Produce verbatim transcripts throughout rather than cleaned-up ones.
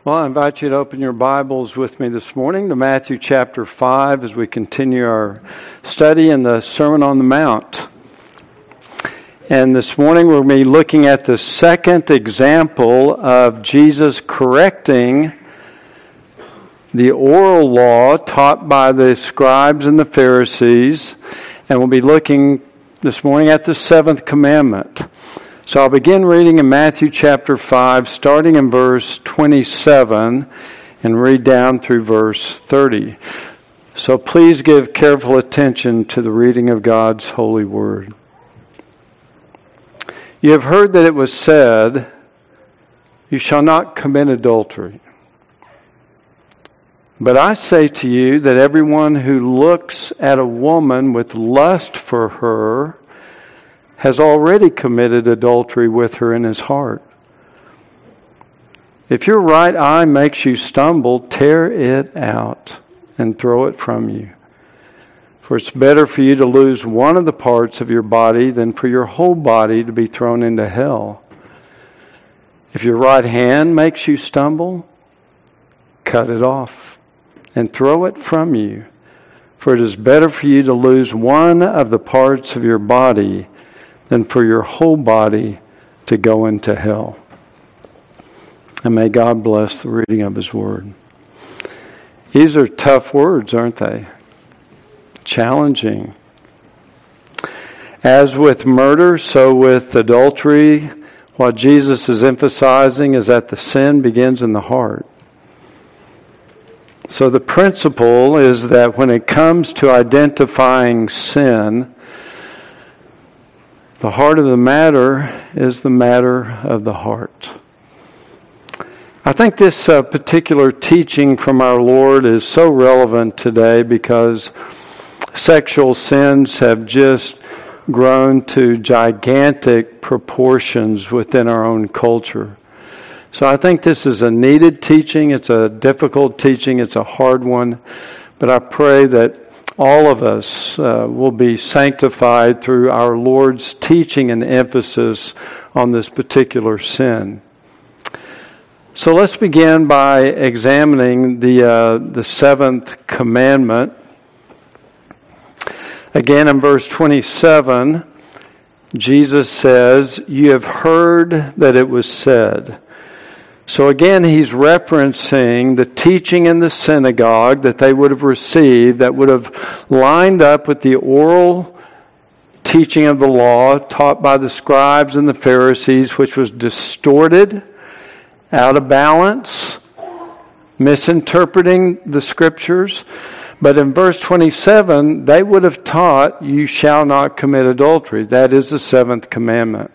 Well, I invite you to open your Bibles with me this morning to Matthew chapter five as we continue our study in the Sermon on the Mount. And this morning we'll be looking at the second example of Jesus correcting the oral law taught by the scribes and the Pharisees. And we'll be looking this morning at the seventh commandment. So I'll begin reading in Matthew chapter five, starting in verse twenty-seven, and read down through verse thirty. So please give careful attention to the reading of God's holy word. You have heard that it was said, "You shall not commit adultery." But I say to you that everyone who looks at a woman with lust for her has already committed adultery with her in his heart. If your right eye makes you stumble, tear it out and throw it from you. For it's better for you to lose one of the parts of your body than for your whole body to be thrown into hell. If your right hand makes you stumble, cut it off and throw it from you. For it is better for you to lose one of the parts of your body than for your whole body to go into hell. And may God bless the reading of His Word. These are tough words, aren't they? Challenging. As with murder, so with adultery, what Jesus is emphasizing is that the sin begins in the heart. So the principle is that when it comes to identifying sin, the heart of the matter is the matter of the heart. I think this uh, particular teaching from our Lord is so relevant today because sexual sins have just grown to gigantic proportions within our own culture. So I think this is a needed teaching. It's a difficult teaching. It's a hard one. But I pray that all of us uh, will be sanctified through our Lord's teaching and emphasis on this particular sin. So let's begin by examining the uh, the seventh commandment. Again, in verse twenty-seven, Jesus says, "You have heard that it was said." So again, he's referencing the teaching in the synagogue that they would have received that would have lined up with the oral teaching of the law taught by the scribes and the Pharisees, which was distorted, out of balance, misinterpreting the scriptures. But in verse twenty-seven, they would have taught, "You shall not commit adultery." That is the seventh commandment.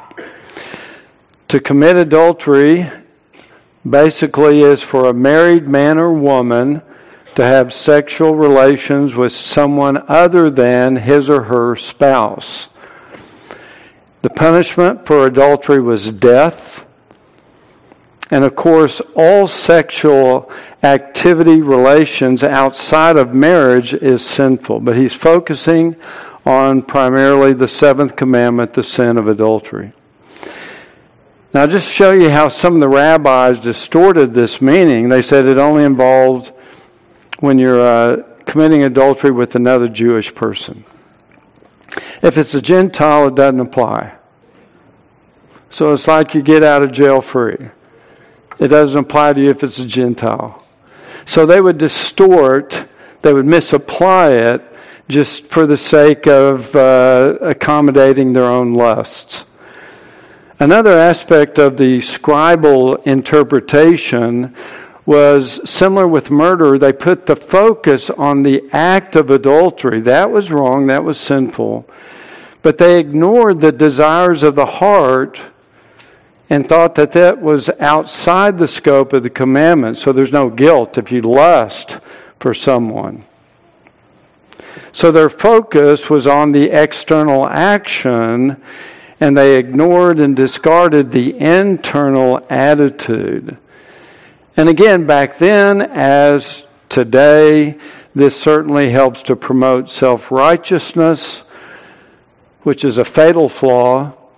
To commit adultery basically is for a married man or woman to have sexual relations with someone other than his or her spouse. The punishment for adultery was death. And of course, all sexual activity, relations outside of marriage is sinful. But he's focusing on primarily the seventh commandment, the sin of adultery. Now, just to show you how some of the rabbis distorted this meaning, they said it only involved when you're uh, committing adultery with another Jewish person. If it's a Gentile, it doesn't apply. So it's like you get out of jail free. It doesn't apply to you if it's a Gentile. So they would distort, they would misapply it just for the sake of uh, accommodating their own lusts. Another aspect of the scribal interpretation was similar with murder. They put the focus on the act of adultery. That was wrong, that was sinful. But they ignored the desires of the heart and thought that that was outside the scope of the commandment. So there's no guilt if you lust for someone. So their focus was on the external action, and they ignored and discarded the internal attitude. And again, back then, as today, this certainly helps to promote self-righteousness, which is a fatal flaw,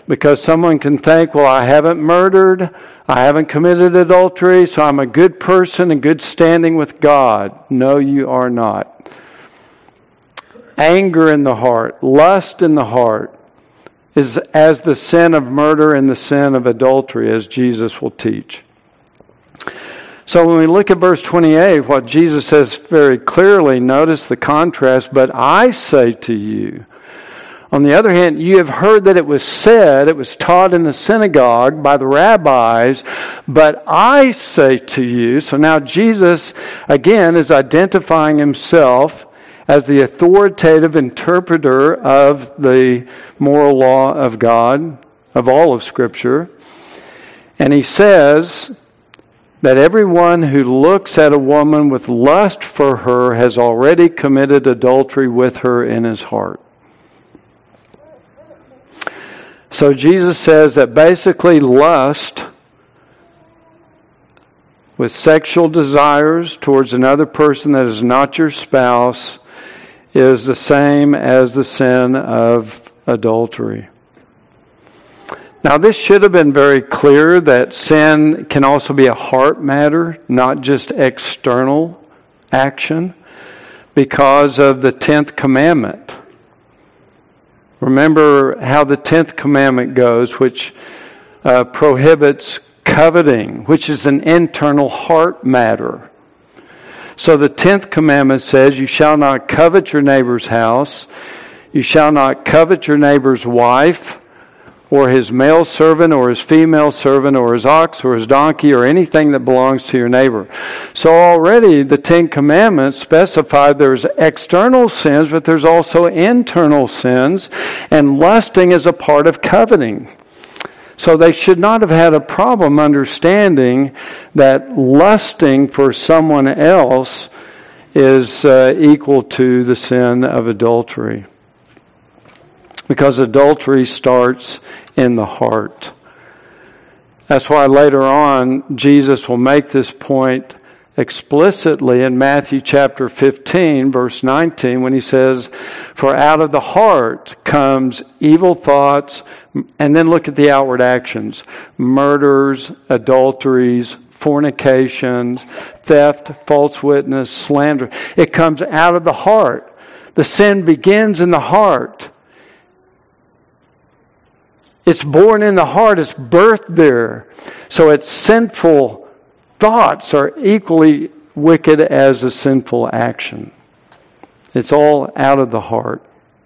Because someone can think, well, I haven't murdered, I haven't committed adultery, so I'm a good person in good standing with God. No, you are not. Anger in the heart, lust in the heart, is as the sin of murder and the sin of adultery, as Jesus will teach. So when we look at verse twenty-eight, what Jesus says very clearly, notice the contrast, but I say to you. On the other hand, you have heard that it was said, it was taught in the synagogue by the rabbis, but I say to you. So now Jesus, again, is identifying himself as the authoritative interpreter of the moral law of God, of all of Scripture. And he says that everyone who looks at a woman with lust for her has already committed adultery with her in his heart. So Jesus says that basically lust with sexual desires towards another person that is not your spouse is the same as the sin of adultery. Now, this should have been very clear that sin can also be a heart matter, not just external action, because of the tenth commandment. Remember how the tenth commandment goes, which uh, prohibits coveting, which is an internal heart matter. So the tenth commandment says, you shall not covet your neighbor's house, you shall not covet your neighbor's wife, or his male servant, or his female servant, or his ox, or his donkey, or anything that belongs to your neighbor. So already the Ten Commandments specify there's external sins, but there's also internal sins, and lusting is a part of coveting. So they should not have had a problem understanding that lusting for someone else is uh, equal to the sin of adultery. Because adultery starts in the heart. That's why later on Jesus will make this point explicitly in Matthew chapter fifteen, verse nineteen, when he says, for out of the heart comes evil thoughts, and then look at the outward actions, murders, adulteries, fornications, theft, false witness, slander. It comes out of the heart. The sin begins in the heart. It's born in the heart. It's birthed there. So its sinful thoughts are equally wicked as a sinful action. It's all out of the heart.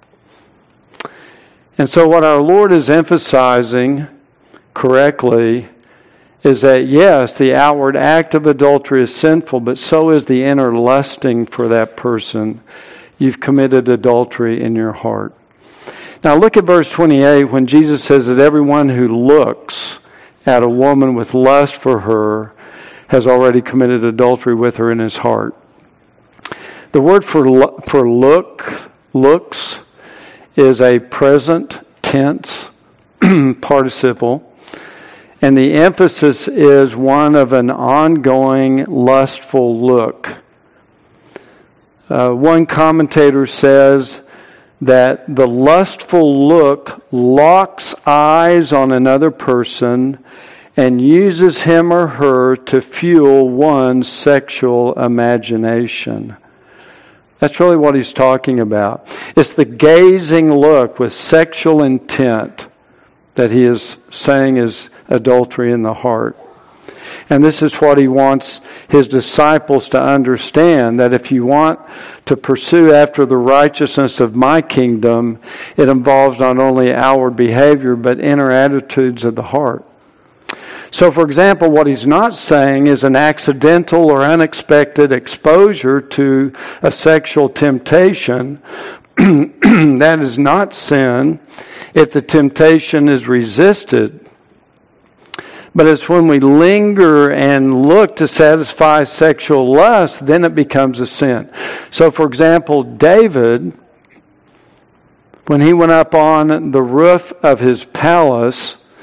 And so what our Lord is emphasizing correctly is that, yes, the outward act of adultery is sinful, but so is the inner lusting for that person. You've committed adultery in your heart. Now look at verse twenty-eight when Jesus says that everyone who looks at a woman with lust for her has already committed adultery with her in his heart. The word for for look, looks, is a present tense participle, and the emphasis is one of an ongoing lustful look. Uh, one commentator says that the lustful look locks eyes on another person and uses him or her to fuel one's sexual imagination. That's really what he's talking about. It's the gazing look with sexual intent that he is saying is adultery in the heart. And this is what he wants his disciples to understand, that if you want to pursue after the righteousness of my kingdom, it involves not only outward behavior, but inner attitudes of the heart. So, for example, what he's not saying is an accidental or unexpected exposure to a sexual temptation. That is not sin if the temptation is resisted. But it's when we linger and look to satisfy sexual lust, then it becomes a sin. So, for example, David, when he went up on the roof of his palace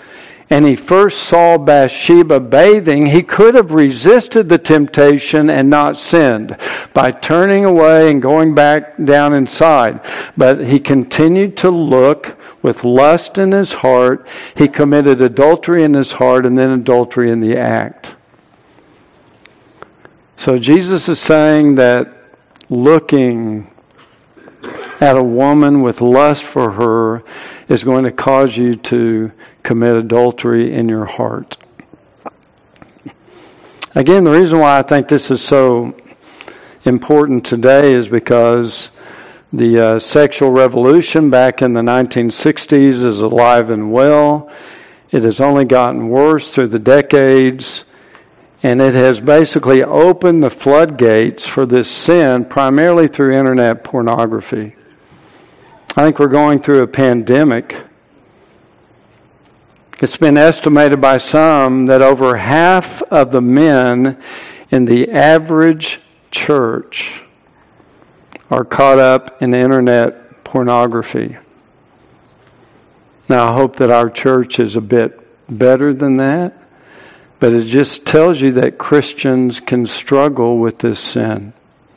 and he first saw Bathsheba bathing, he could have resisted the temptation and not sinned by turning away and going back down inside. But he continued to look with lust in his heart. He committed adultery in his heart and then adultery in the act. So Jesus is saying that looking at a woman with lust for her is going to cause you to commit adultery in your heart. Again, the reason why I think this is so important today is because the uh, sexual revolution back in the nineteen sixties is alive and well. It has only gotten worse through the decades, and it has basically opened the floodgates for this sin primarily through internet pornography. I think we're going through a pandemic. It's been estimated by some that over half of the men in the average church are caught up in internet pornography. Now, I hope that our church is a bit better than that, but it just tells you that Christians can struggle with this sin.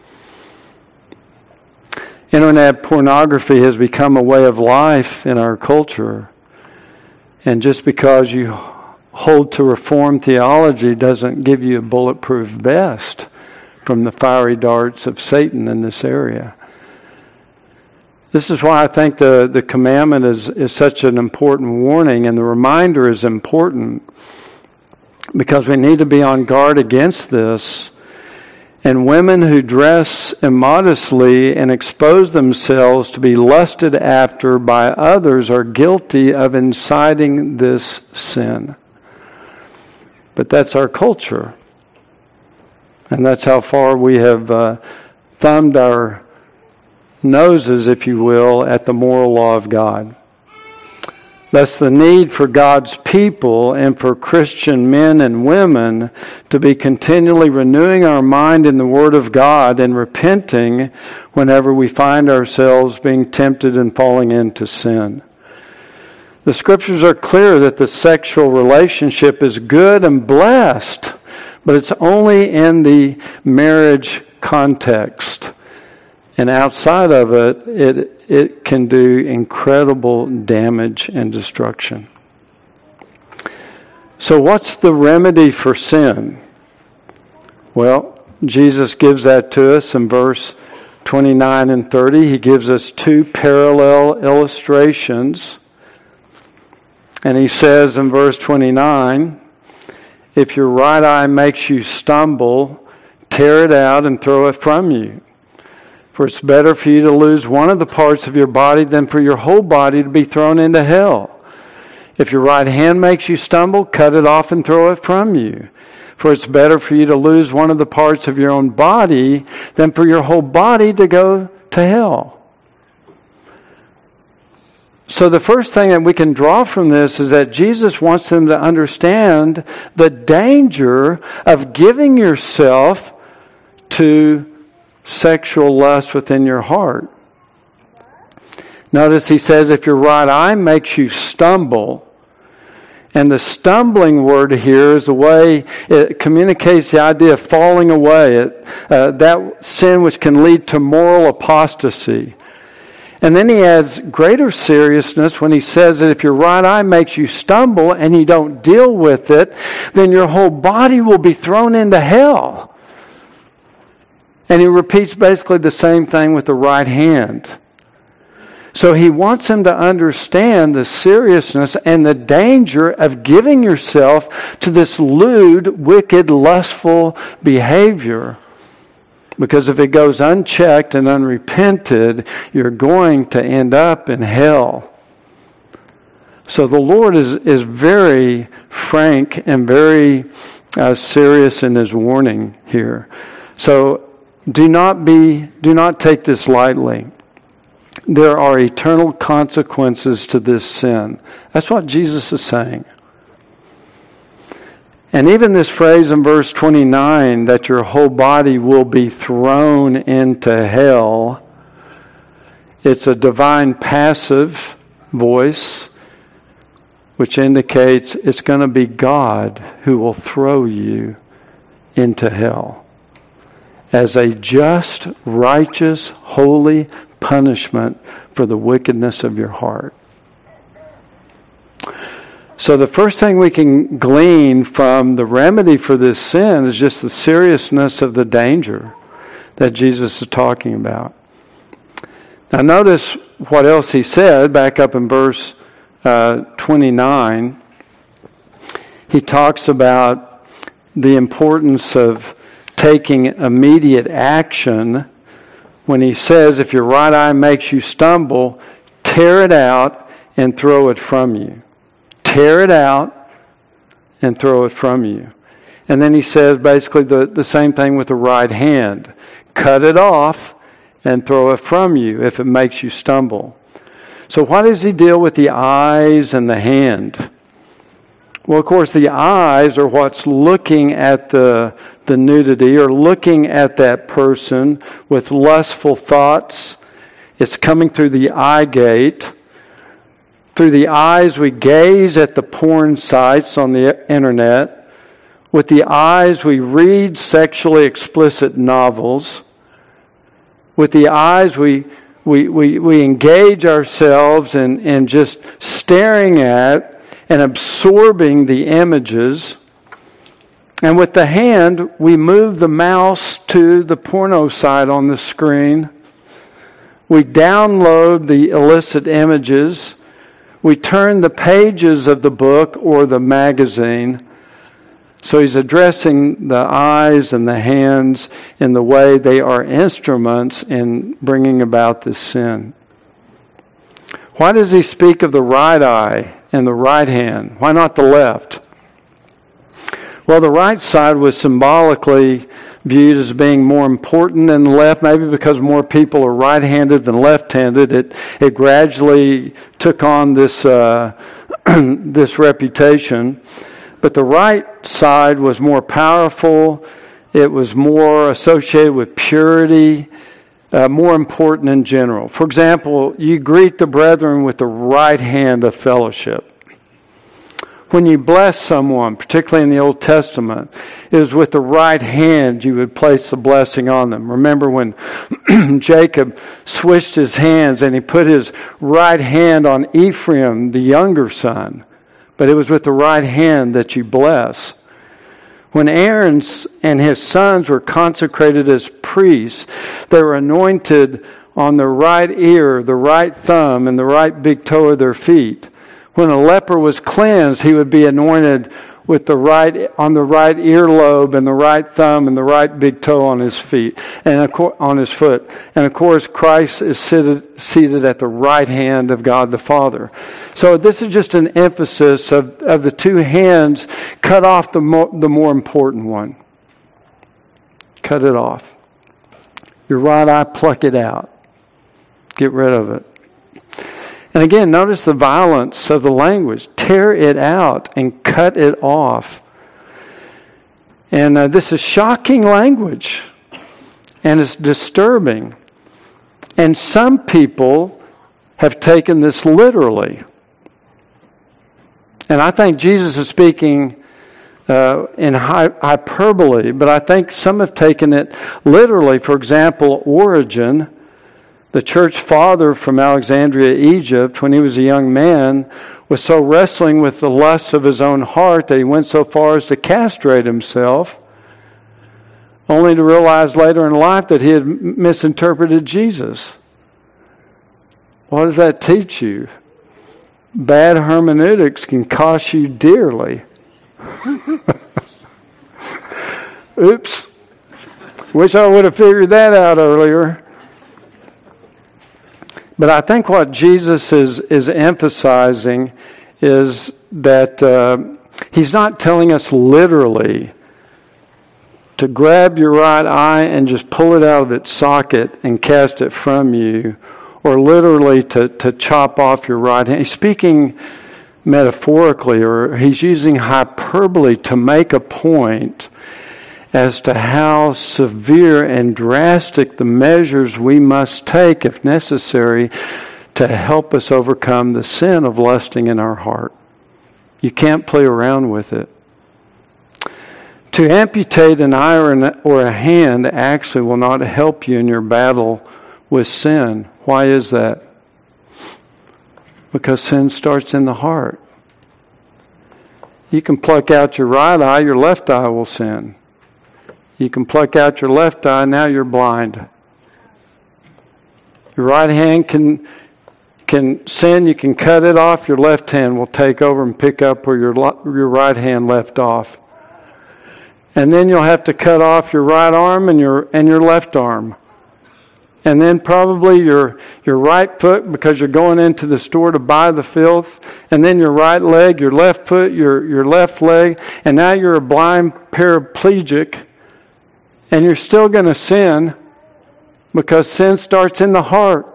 Internet pornography has become a way of life in our culture. And just because you hold to Reformed theology doesn't give you a bulletproof vest from the fiery darts of Satan in this area. This is why I think the, the commandment is, is such an important warning, and the reminder is important, because we need to be on guard against this. And women who dress immodestly and expose themselves to be lusted after by others are guilty of inciting this sin. But that's our culture. And that's how far we have uh, thumbed our noses, if you will, at the moral law of God. Thus, the need for God's people and for Christian men and women to be continually renewing our mind in the Word of God and repenting whenever we find ourselves being tempted and falling into sin. The Scriptures are clear that the sexual relationship is good and blessed, but it's only in the marriage context. And outside of it, it it can do incredible damage and destruction. So what's the remedy for sin? Well, Jesus gives that to us in verse twenty-nine and thirty. He gives us two parallel illustrations. And he says in verse twenty-nine, if your right eye makes you stumble, tear it out and throw it from you. For it's better for you to lose one of the parts of your body than for your whole body to be thrown into hell. If your right hand makes you stumble, cut it off and throw it from you. For it's better for you to lose one of the parts of your own body than for your whole body to go to hell. So the first thing that we can draw from this is that Jesus wants them to understand the danger of giving yourself to sexual lust within your heart. Notice he says, if your right eye makes you stumble, and the stumbling word here is the way it communicates the idea of falling away, it, uh, that sin which can lead to moral apostasy. And then he adds greater seriousness when he says that if your right eye makes you stumble and you don't deal with it, then your whole body will be thrown into hell. And he repeats basically the same thing with the right hand. So he wants them to understand the seriousness and the danger of giving yourself to this lewd, wicked, lustful behavior. Because if it goes unchecked and unrepented, you're going to end up in hell. So the Lord is, is very frank and very uh, serious in his warning here. So Do not be, do not take this lightly. There are eternal consequences to this sin. That's what Jesus is saying. And even this phrase in verse twenty-nine, that your whole body will be thrown into hell, it's a divine passive voice. which indicates it's going to be God who will throw you into hell as a just, righteous, holy punishment for the wickedness of your heart. So the first thing we can glean from the remedy for this sin is just the seriousness of the danger that Jesus is talking about. Now notice what else he said back up in verse uh, twenty-nine. He talks about the importance of taking immediate action when he says, if your right eye makes you stumble, tear it out and throw it from you. Tear it out and throw it from you. And then he says basically the, the same thing with the right hand. Cut it off and throw it from you if it makes you stumble. So why does he deal with the eyes and the hand? Well, of course, the eyes are what's looking at the, the nudity or looking at that person with lustful thoughts. It's coming through the eye gate. Through the eyes, we gaze at the porn sites on the internet. With the eyes, we read sexually explicit novels. With the eyes, we we we, we engage ourselves in, in just staring at and absorbing the images. And with the hand, we move the mouse to the porno site on the screen. We download the illicit images. We turn the pages of the book or the magazine. So he's addressing the eyes and the hands in the way they are instruments in bringing about this sin. Why does he speak of the right eye and the right hand? Why not the left? Well, the right side was symbolically viewed as being more important than the left, maybe because more people are right-handed than left-handed. It it gradually took on this uh, this reputation. But the right side was more powerful. It was more associated with purity, uh, more important in general. For example, you greet the brethren with the right hand of fellowship. When you bless someone, particularly in the Old Testament, it was with the right hand you would place the blessing on them. Remember when Jacob switched his hands and he put his right hand on Ephraim, the younger son. But it was with the right hand that you bless. When Aaron and his sons were consecrated as priests, they were anointed on the right ear, the right thumb, and the right big toe of their feet. When a leper was cleansed, he would be anointed with the right on the right earlobe and the right thumb and the right big toe on his feet and on his foot. And of course, Christ is seated, seated at the right hand of God the Father. So this is just an emphasis of, of the two hands. Cut off the more, the more important one. Cut it off. Your right eye, pluck it out. Get rid of it. And again, notice the violence of the language. Tear it out and cut it off. And uh, this is shocking language. And it's disturbing. And some people have taken this literally. And I think Jesus is speaking uh, in hyperbole, but I think some have taken it literally. For example, Origen, the church father from Alexandria, Egypt, when he was a young man, was so wrestling with the lusts of his own heart that he went so far as to castrate himself, only to realize later in life that he had misinterpreted Jesus. What does that teach you? Bad hermeneutics can cost you dearly. Oops. Wish I would have figured that out earlier. But I think what Jesus is, is emphasizing is that uh, he's not telling us literally to grab your right eye and just pull it out of its socket and cast it from you, or literally to, to chop off your right hand. He's speaking metaphorically, or he's using hyperbole to make a point as to how severe and drastic the measures we must take, if necessary, to help us overcome the sin of lusting in our heart. You can't play around with it. To amputate an eye or, an, or a hand actually will not help you in your battle with sin. Why is that? Because sin starts in the heart. You can pluck out your right eye, your left eye will sin. You can pluck out your left eye, now you're blind. Your right hand can can sin, you can cut it off, your left hand will take over and pick up where your your right hand left off. And then you'll have to cut off your right arm and your and your left arm. And then probably your your right foot because you're going into the store to buy the filth. And then your right leg, your left foot, your, your left leg. And now you're a blind paraplegic. And you're still going to sin because sin starts in the heart.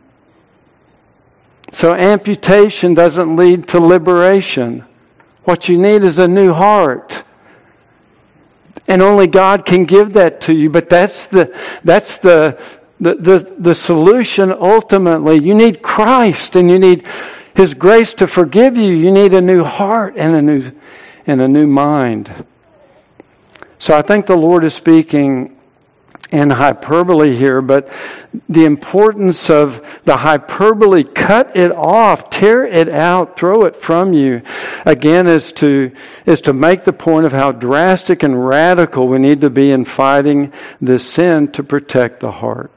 So amputation doesn't lead to liberation. What you need is a new heart. And only God can give that to you. But that's the that's the the the, the solution ultimately. You need Christ and you need His grace to forgive you. You need a new heart and a new and a new mind. So I think the Lord is speaking in hyperbole here, but the importance of the hyperbole, cut it off, tear it out, throw it from you, again, is to is to make the point of how drastic and radical we need to be in fighting this sin to protect the heart.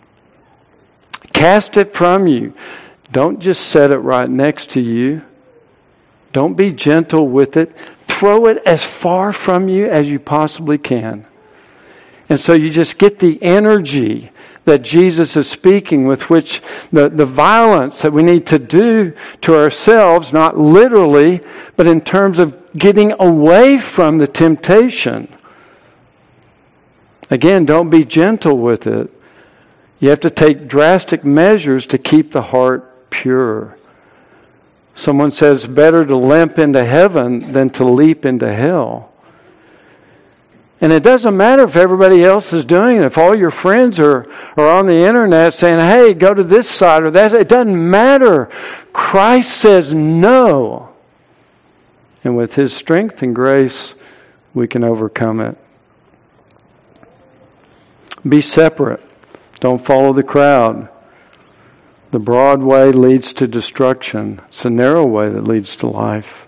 Cast it from you. Don't just set it right next to you. Don't be gentle with it. Throw it as far from you as you possibly can. And so you just get the energy that Jesus is speaking, with which the, the violence that we need to do to ourselves, not literally, but in terms of getting away from the temptation. Again, don't be gentle with it. You have to take drastic measures to keep the heart pure. Someone says, better to limp into heaven than to leap into hell. And it doesn't matter if everybody else is doing it. If all your friends are, are on the internet saying, hey, go to this side or that side. It doesn't matter. Christ says no. And with His strength and grace, we can overcome it. Be separate. Don't follow the crowd. The broad way leads to destruction. It's the narrow way that leads to life.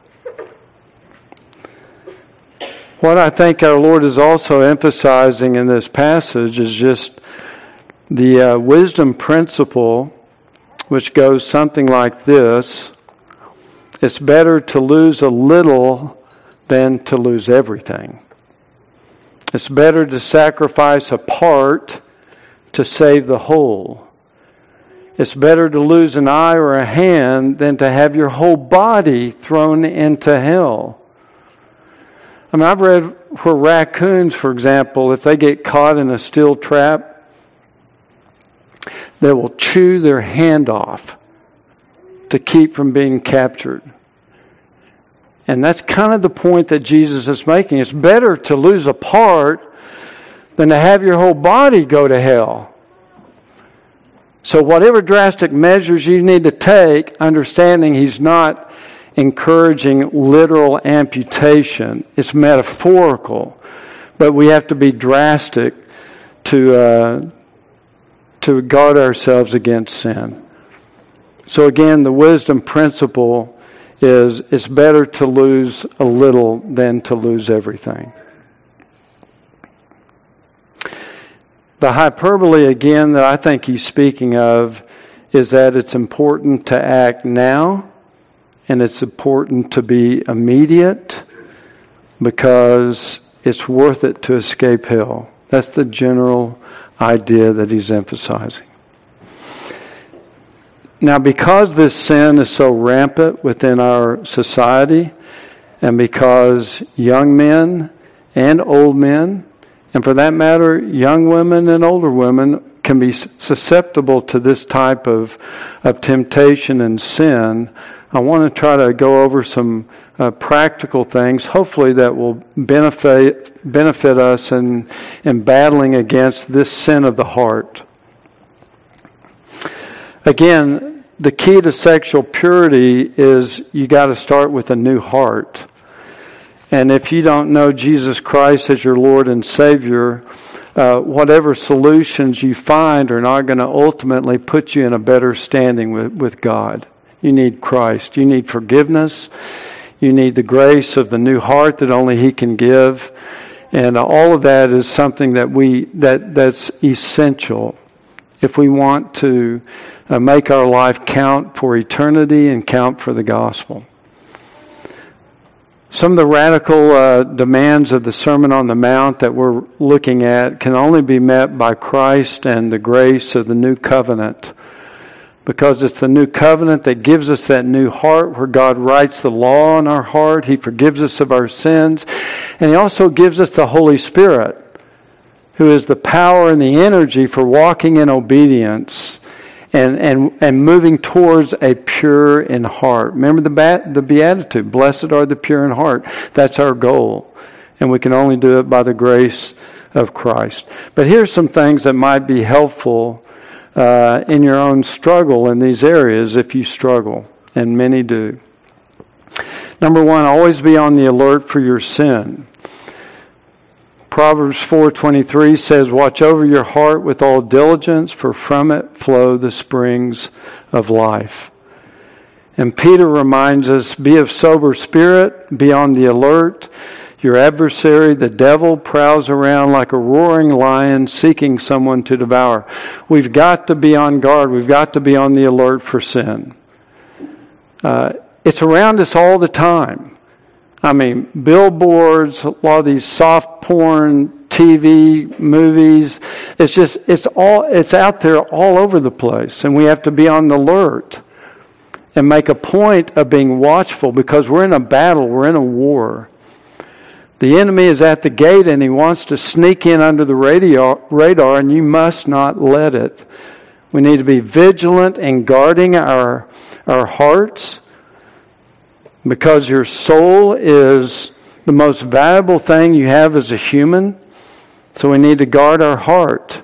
What I think our Lord is also emphasizing in this passage is just the uh, wisdom principle, which goes something like this. It's better to lose a little than to lose everything. It's better to sacrifice a part to save the whole. It's better to lose an eye or a hand than to have your whole body thrown into hell. I mean, I've read where raccoons, for example, if they get caught in a steel trap, they will chew their hand off to keep from being captured. And that's kind of the point that Jesus is making. It's better to lose a part than to have your whole body go to hell. So whatever drastic measures you need to take, understanding He's not encouraging literal amputation. It's metaphorical. But we have to be drastic to uh, to guard ourselves against sin. So again, the wisdom principle is it's better to lose a little than to lose everything. The hyperbole, again, that I think he's speaking of is that it's important to act now. And it's important to be immediate because it's worth it to escape hell. That's the general idea that he's emphasizing. Now, because this sin is so rampant within our society, and because young men and old men, and for that matter, young women and older women, can be susceptible to this type of, of temptation and sin, I want to try to go over some uh, practical things, hopefully that will benefit benefit us in, in battling against this sin of the heart. Again, the key to sexual purity is you got to start with a new heart. And if you don't know Jesus Christ as your Lord and Savior, uh, whatever solutions you find are not going to ultimately put you in a better standing with, with God. You need Christ. You need forgiveness. You need the grace of the new heart that only He can give. And all of that is something that we that that's essential if we want to uh, make our life count for eternity and count for the gospel. Some of the radical uh, demands of the Sermon on the Mount that we're looking at can only be met by Christ and the grace of the new covenant. Because it's the new covenant that gives us that new heart where God writes the law in our heart. He forgives us of our sins. And He also gives us the Holy Spirit, who is the power and the energy for walking in obedience and, and, and moving towards a pure in heart. Remember the, the Beatitude, blessed are the pure in heart. That's our goal. And we can only do it by the grace of Christ. But here's some things that might be helpful Uh, in your own struggle in these areas if you struggle, and many do. Number one, always be on the alert for your sin. Proverbs four twenty-three says, watch over your heart with all diligence, for from it flow the springs of life. And Peter reminds us, be of sober spirit, be on the alert. Your adversary, the devil, prowls around like a roaring lion seeking someone to devour. We've got to be on guard. We've got to be on the alert for sin. Uh, it's around us all the time. I mean, billboards, a lot of these soft porn, T V, movies. It's just, it's all, it's out there all over the place. And we have to be on the alert and make a point of being watchful because we're in a battle. We're in a war. The enemy is at the gate and he wants to sneak in under the radio, radar, and you must not let it. We need to be vigilant in guarding our, our hearts because your soul is the most valuable thing you have as a human. So we need to guard our heart.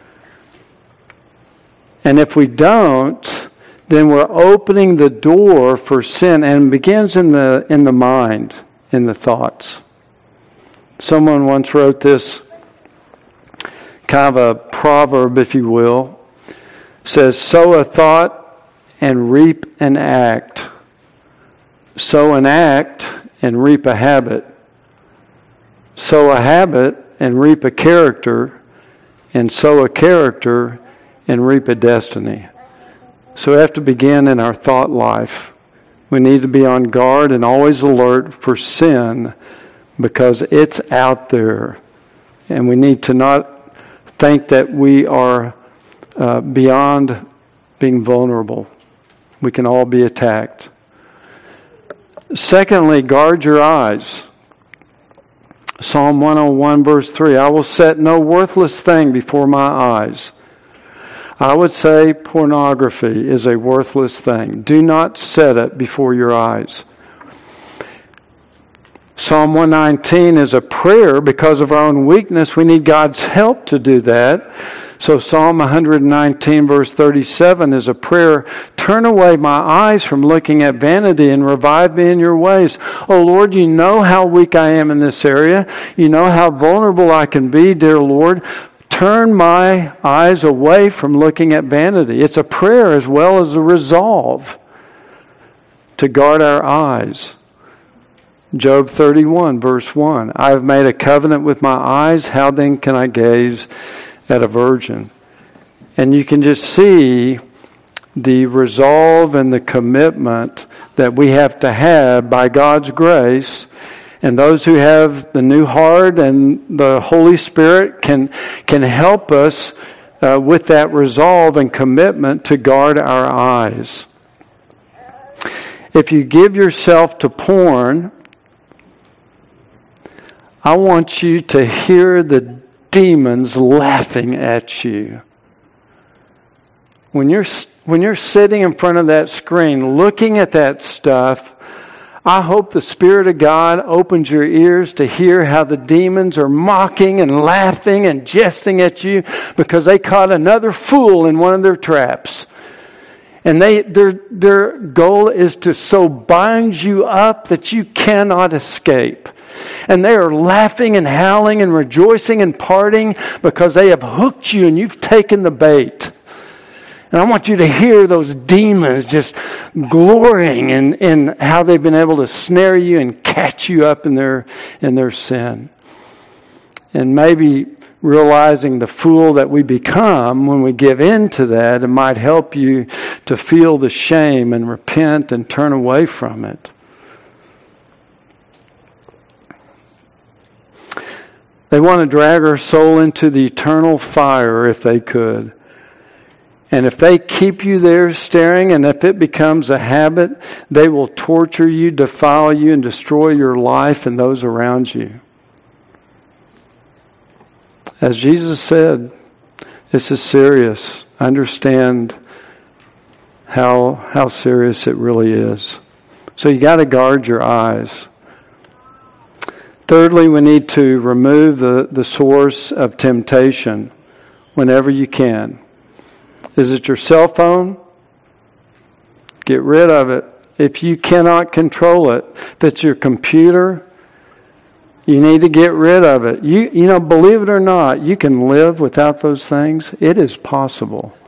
And if we don't, then we're opening the door for sin, and it begins in the in the mind, in the thoughts. Someone once wrote this kind of a proverb, if you will. It says, sow a thought and reap an act. Sow an act and reap a habit. Sow a habit and reap a character. And sow a character and reap a destiny. So we have to begin in our thought life. We need to be on guard and always alert for sin, because it's out there. And we need to not think that we are uh, beyond being vulnerable. We can all be attacked. Secondly, guard your eyes. Psalm one oh one verse three, I will set no worthless thing before my eyes. I would say pornography is a worthless thing. Do not set it before your eyes. Psalm one nineteen is a prayer because of our own weakness. We need God's help to do that. So Psalm one nineteen verse thirty-seven is a prayer. Turn away my eyes from looking at vanity and revive me in your ways. Oh Lord, you know how weak I am in this area. You know how vulnerable I can be, dear Lord. Turn my eyes away from looking at vanity. It's a prayer as well as a resolve to guard our eyes. Job thirty-one, verse one. I have made a covenant with my eyes. How then can I gaze at a virgin? And you can just see the resolve and the commitment that we have to have by God's grace. And those who have the new heart and the Holy Spirit can, can help us uh, with that resolve and commitment to guard our eyes. If you give yourself to porn, I want you to hear the demons laughing at you. When you're when you're sitting in front of that screen, looking at that stuff, I hope the Spirit of God opens your ears to hear how the demons are mocking and laughing and jesting at you because they caught another fool in one of their traps. And they their their goal is to so bind you up that you cannot escape. And they are laughing and howling and rejoicing and partying because they have hooked you and you've taken the bait. And I want you to hear those demons just glorying in, in how they've been able to snare you and catch you up in their in their sin. And maybe realizing the fool that we become when we give in to that, it might help you to feel the shame and repent and turn away from it. They want to drag our soul into the eternal fire if they could. And if they keep you there staring, and if it becomes a habit, they will torture you, defile you, and destroy your life and those around you. As Jesus said, this is serious. Understand how how serious it really is. So you got to guard your eyes. Thirdly, we need to remove the, the source of temptation whenever you can. Is it your cell phone? Get rid of it. If you cannot control it, if it's your computer, you need to get rid of it. You you know, believe it or not, you can live without those things. It is possible.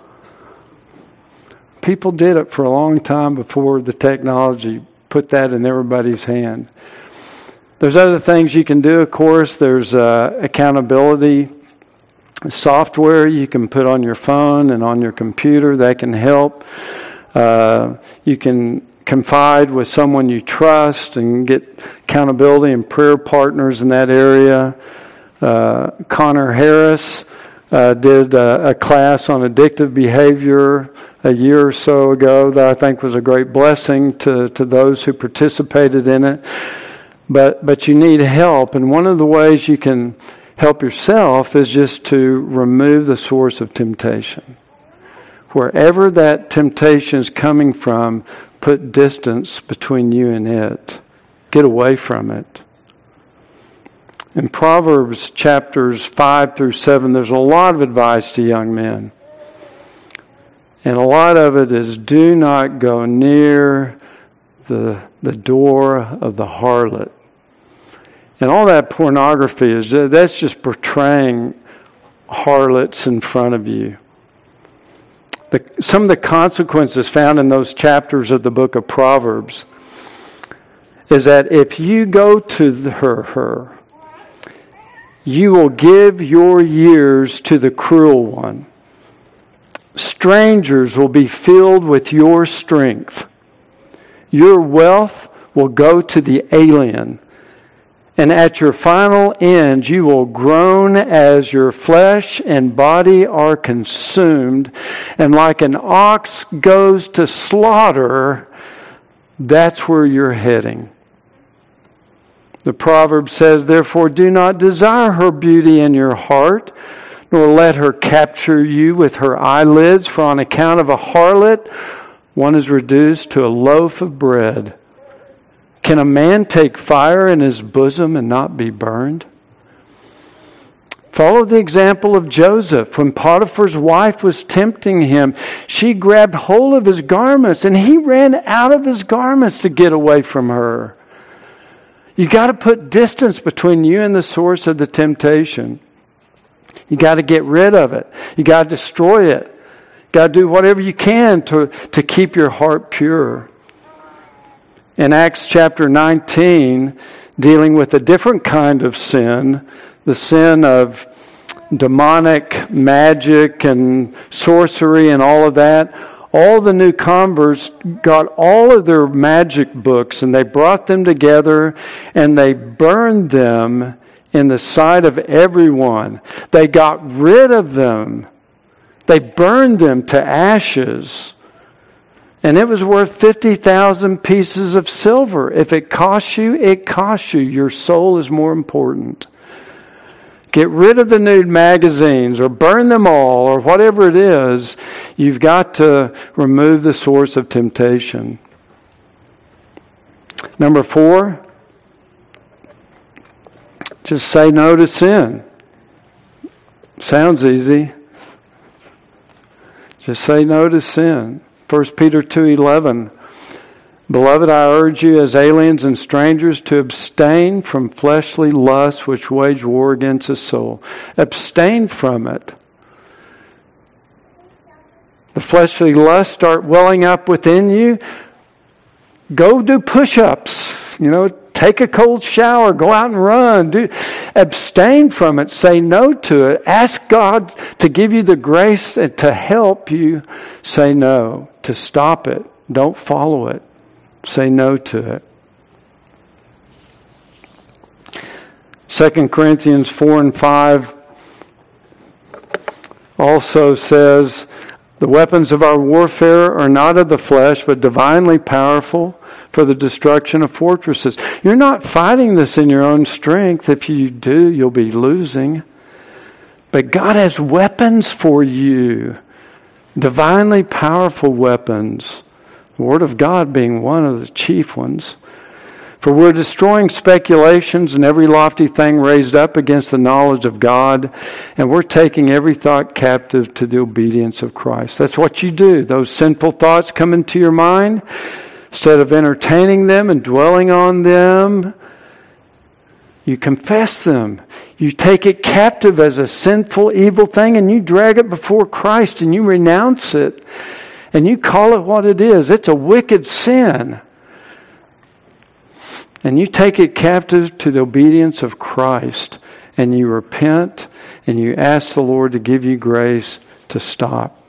People did it for a long time before the technology put that in everybody's hand. There's other things you can do, of course. There's uh, accountability software you can put on your phone and on your computer that can help. Uh, you can confide with someone you trust and get accountability and prayer partners in that area. Uh, Connor Harris uh, did a, a class on addictive behavior a year or so ago that I think was a great blessing to, to those who participated in it. But but you need help, and one of the ways you can help yourself is just to remove the source of temptation. Wherever that temptation is coming from, put distance between you and it. Get away from it. In Proverbs chapters five through seven, there's a lot of advice to young men. And a lot of it is do not go near the, the door of the harlot. And all that pornography is, that's just portraying harlots in front of you. The, some of the consequences found in those chapters of the book of Proverbs is that if you go to the, her, her, you will give your years to the cruel one. Strangers will be filled with your strength. Your wealth will go to the alien. And at your final end, you will groan as your flesh and body are consumed. And like an ox goes to slaughter, that's where you're heading. The proverb says, therefore, do not desire her beauty in your heart, nor let her capture you with her eyelids. For on account of a harlot, one is reduced to a loaf of bread. Can a man take fire in his bosom and not be burned? Follow the example of Joseph. When Potiphar's wife was tempting him, she grabbed hold of his garments and he ran out of his garments to get away from her. You got to put distance between you and the source of the temptation. You got to get rid of it. You got to destroy it. You got to do whatever you can to, to keep your heart pure. In Acts chapter nineteen, dealing with a different kind of sin, the sin of demonic magic and sorcery and all of that, all the new converts got all of their magic books and they brought them together and they burned them in the sight of everyone. They got rid of them. They burned them to ashes. And it was worth fifty thousand pieces of silver. If it costs you, it costs you. Your soul is more important. Get rid of the nude magazines or burn them all or whatever it is. You've got to remove the source of temptation. Number four, just say no to sin. Sounds easy. Just say no to sin. First Peter two eleven. Beloved, I urge you as aliens and strangers to abstain from fleshly lusts which wage war against the soul. Abstain from it. The fleshly lusts start welling up within you. Go do push-ups. You know, take a cold shower. Go out and run. Do, abstain from it. Say no to it. Ask God to give you the grace to help you say no, to stop it. Don't follow it. Say no to it. Second Corinthians four and five also says, the weapons of our warfare are not of the flesh, but divinely powerful for the destruction of fortresses. You're not fighting this in your own strength. If you do, you'll be losing. But God has weapons for you. Divinely powerful weapons. The Word of God being one of the chief ones. For we're destroying speculations and every lofty thing raised up against the knowledge of God, and we're taking every thought captive to the obedience of Christ. That's what you do. Those sinful thoughts come into your mind. Instead of entertaining them and dwelling on them, you confess them. You take it captive as a sinful, evil thing, and you drag it before Christ, and you renounce it. And you call it what it is. It's a wicked sin. And you take it captive to the obedience of Christ. And you repent and you ask the Lord to give you grace to stop.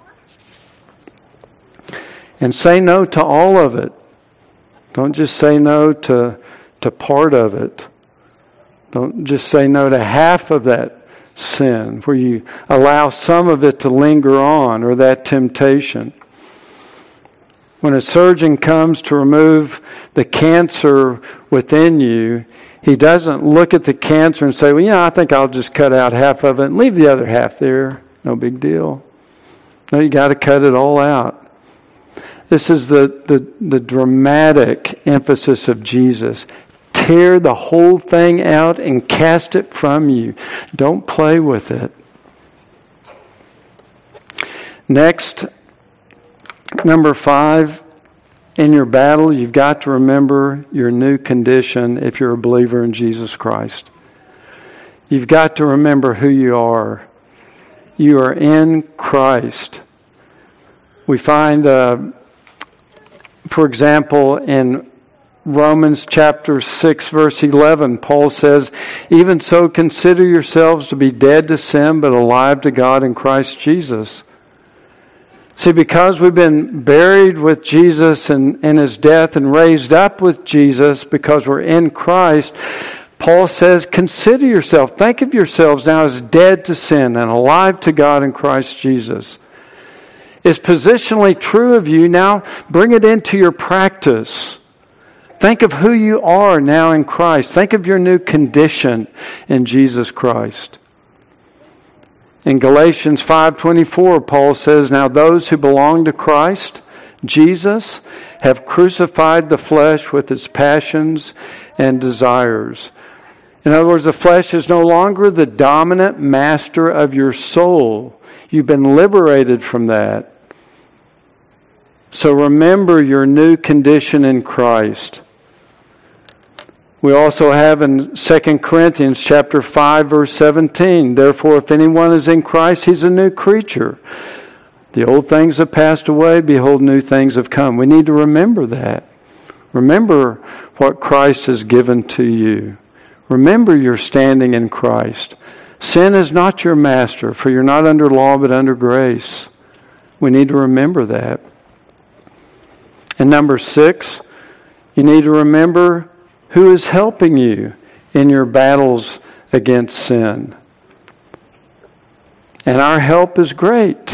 And say no to all of it. Don't just say no to, to part of it. Don't just say no to half of that sin where you allow some of it to linger on, or that temptation. When a surgeon comes to remove the cancer within you, he doesn't look at the cancer and say, well, you know, I think I'll just cut out half of it and leave the other half there. No big deal. No, you got to cut it all out. This is the, the, the dramatic emphasis of Jesus. Tear the whole thing out and cast it from you. Don't play with it. Next, number five, in your battle, you've got to remember your new condition if you're a believer in Jesus Christ. You've got to remember who you are. You are in Christ. We find, uh, for example, in Romans chapter six, verse eleven, Paul says, even so consider yourselves to be dead to sin, but alive to God in Christ Jesus. See, because we've been buried with Jesus in, in His death and raised up with Jesus because we're in Christ, Paul says, consider yourself, think of yourselves now as dead to sin and alive to God in Christ Jesus. It's positionally true of you. Now bring it into your practice. Think of who you are now in Christ. Think of your new condition in Jesus Christ. In Galatians five twenty-four, Paul says, now those who belong to Christ, Jesus, have crucified the flesh with its passions and desires. In other words, the flesh is no longer the dominant master of your soul. You've been liberated from that. So remember your new condition in Christ. We also have in Second Corinthians chapter five, verse seventeen, therefore if anyone is in Christ, he's a new creature. The old things have passed away, behold, new things have come. We need to remember that. Remember what Christ has given to you. Remember your standing in Christ. Sin is not your master, for you're not under law but under grace. We need to remember that. And number six, you need to remember who is helping you in your battles against sin. And our help is great.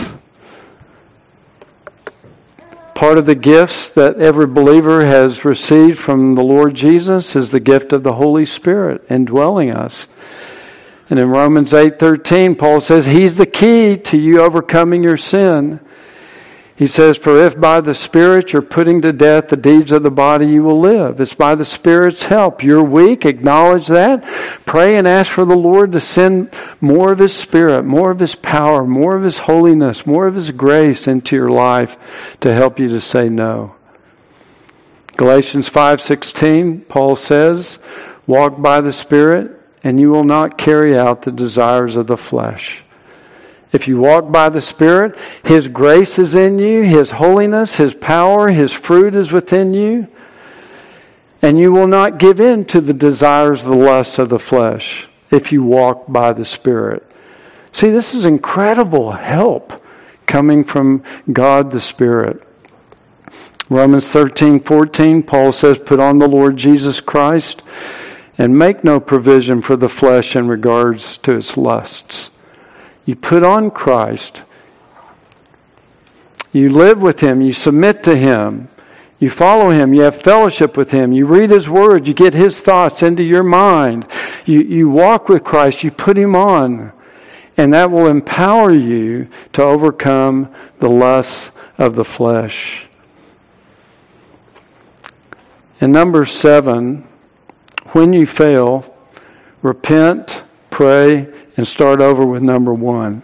Part of the gifts that every believer has received from the Lord Jesus is the gift of the Holy Spirit indwelling us. And in Romans eight thirteen, Paul says He's the key to you overcoming your sin. He says, for if by the Spirit you're putting to death the deeds of the body, you will live. It's by the Spirit's help. You're weak, acknowledge that. Pray and ask for the Lord to send more of His Spirit, more of His power, more of His holiness, more of His grace into your life to help you to say no. Galatians five sixteen, Paul says, walk by the Spirit, and you will not carry out the desires of the flesh. If you walk by the Spirit, His grace is in you, His holiness, His power, His fruit is within you, and you will not give in to the desires, the lusts of the flesh if you walk by the Spirit. See, this is incredible help coming from God the Spirit. Romans thirteen fourteen, Paul says, put on the Lord Jesus Christ and make no provision for the flesh in regards to its lusts. You put on Christ. You live with Him. You submit to Him. You follow Him. You have fellowship with Him. You read His Word. You get His thoughts into your mind. You, you walk with Christ. You put Him on. And that will empower you to overcome the lusts of the flesh. And number seven, when you fail, repent, pray, and start over with number one.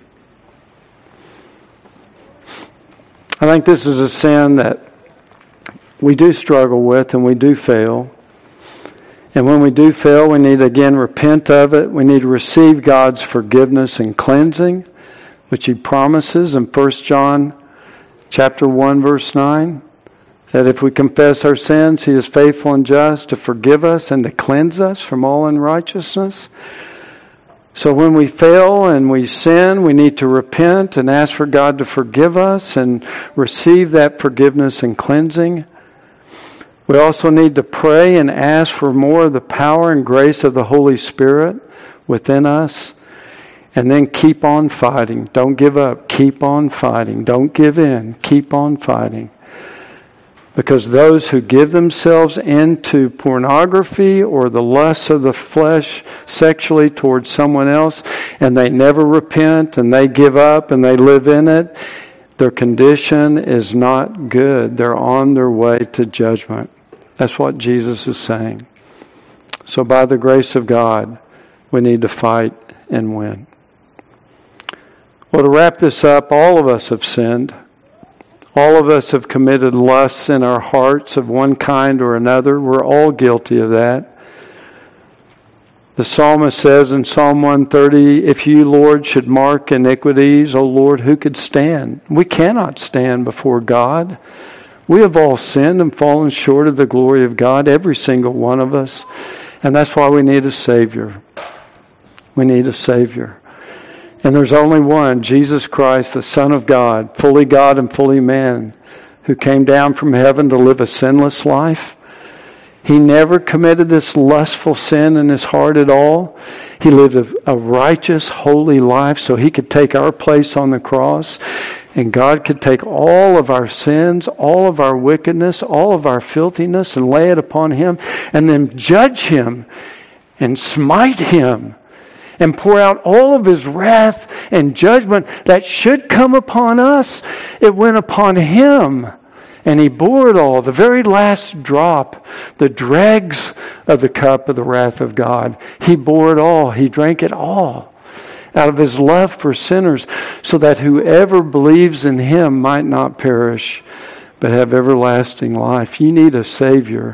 I think this is a sin that we do struggle with and we do fail. And when we do fail, we need to again repent of it. We need to receive God's forgiveness and cleansing, which He promises in First John chapter one, verse nine. That if we confess our sins, He is faithful and just to forgive us and to cleanse us from all unrighteousness. So when we fail and we sin, we need to repent and ask for God to forgive us and receive that forgiveness and cleansing. We also need to pray and ask for more of the power and grace of the Holy Spirit within us. And then keep on fighting. Don't give up. Keep on fighting. Don't give in. Keep on fighting. Because those who give themselves into pornography or the lusts of the flesh sexually towards someone else, and they never repent and they give up and they live in it, their condition is not good. They're on their way to judgment. That's what Jesus is saying. So by the grace of God, we need to fight and win. Well, to wrap this up, all of us have sinned. All of us have committed lusts in our hearts of one kind or another. We're all guilty of that. The psalmist says in Psalm one thirty, if you, Lord, should mark iniquities, O Lord, who could stand? We cannot stand before God. We have all sinned and fallen short of the glory of God, every single one of us. And that's why we need a Savior. We need a Savior. And there's only one, Jesus Christ, the Son of God, fully God and fully man, who came down from heaven to live a sinless life. He never committed this lustful sin in His heart at all. He lived a, a righteous, holy life so He could take our place on the cross. And God could take all of our sins, all of our wickedness, all of our filthiness and lay it upon Him and then judge Him and smite Him. And pour out all of His wrath and judgment that should come upon us. It went upon Him. And He bore it all, the very last drop, the dregs of the cup of the wrath of God. He bore it all. He drank it all out of His love for sinners, so that whoever believes in Him might not perish, but have everlasting life. You need a Savior.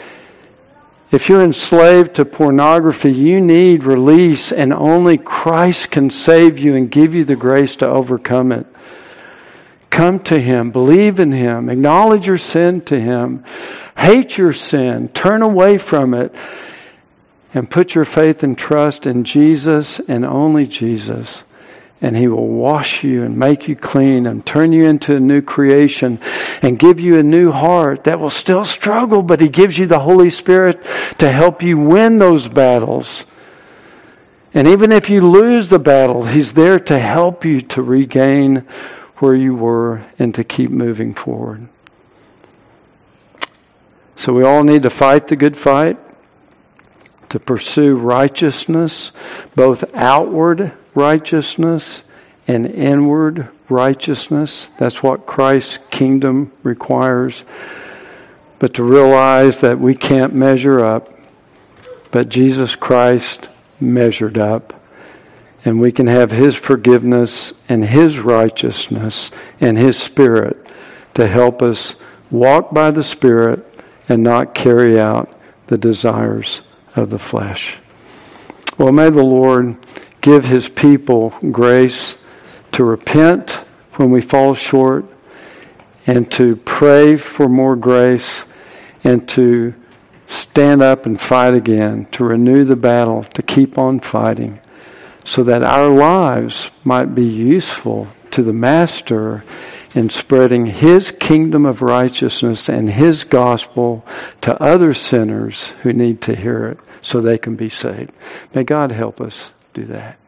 If you're enslaved to pornography, you need release, and only Christ can save you and give you the grace to overcome it. Come to Him, believe in Him, acknowledge your sin to Him, hate your sin, turn away from it, and put your faith and trust in Jesus and only Jesus. And He will wash you and make you clean and turn you into a new creation and give you a new heart that will still struggle, but He gives you the Holy Spirit to help you win those battles. And even if you lose the battle, He's there to help you to regain where you were and to keep moving forward. So we all need to fight the good fight, to pursue righteousness, both outward righteousness and inward righteousness. That's what Christ's kingdom requires. But to realize that we can't measure up, but Jesus Christ measured up. And we can have His forgiveness and His righteousness and His Spirit to help us walk by the Spirit and not carry out the desires of the flesh. Well, may the Lord give His people grace to repent when we fall short, and to pray for more grace, and to stand up and fight again, to renew the battle, to keep on fighting, so that our lives might be useful to the Master in spreading His kingdom of righteousness and His gospel to other sinners who need to hear it so they can be saved. May God help us do that.